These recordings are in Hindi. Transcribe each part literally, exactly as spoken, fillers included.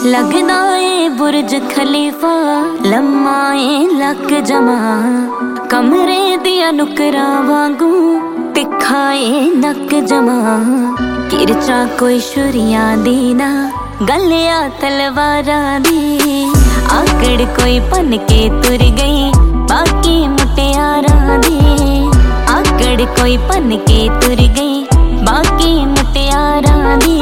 लगदा ए बुर्ज खलीफा लम्मा ए लक जमा कमरे दिया नुकरा वांगू तिखा ए नक जमा किरचा कोई शुरिया दीना गलिया तलवारा दी आकड़ कोई पन के तुर गई बाकी मुटियारा दी आकड़ कोई पन के तुर गई बाकी मुटियारा दी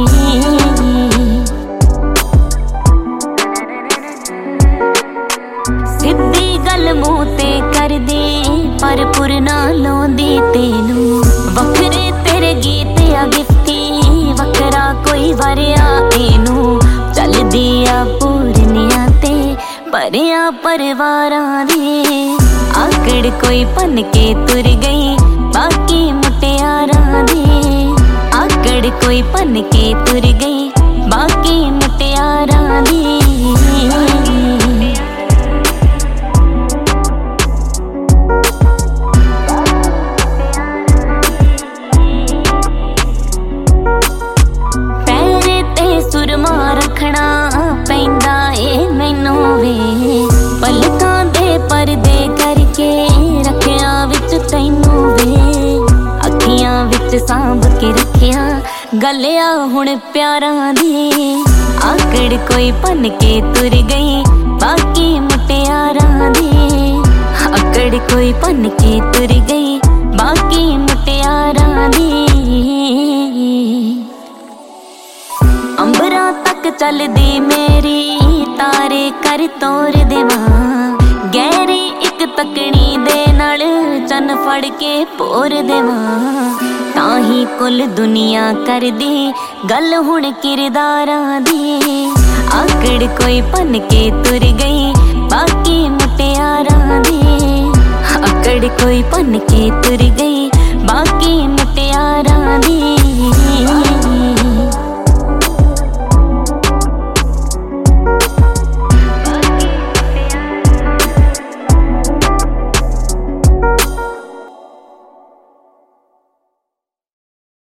सिद्धी गल मुंह ते कर दे पर पुरना लोंदी तेनू वखरे तेरे गीत आ गिफ्ती वकरा कोई वरिया एनू चल दिया पूरनिया ते परिया परवारा दे आकड़ कोई पन के तुर गई बाकी मुटियारा दे आकड़ कोई पन के तुर गई बाकी मुटियारा दे सुरमा रखना पैंदा ए मैनू वे पलकां दे परदे करके रखिया विच तैनू वे अखियां विच सांभ के रखिया गलिया हुण प्यारा दे आकड़ कोई पन के तुर गई बाकी मुटियारा दे आकड़ कोई पन के तुर गई बाकी मुटियारा दे अंबरा तक चल दी मेरी तारे कर तोर देवा गहरी एक तकनी दे नाल चन फड़ के पोर देवा ताही कुल दुनिया कर दी गल हुण किरदारा दी आकड़ कोई पन के तुर गई बाकी मुटियारा दी आकड़ कोई पन के तुर गई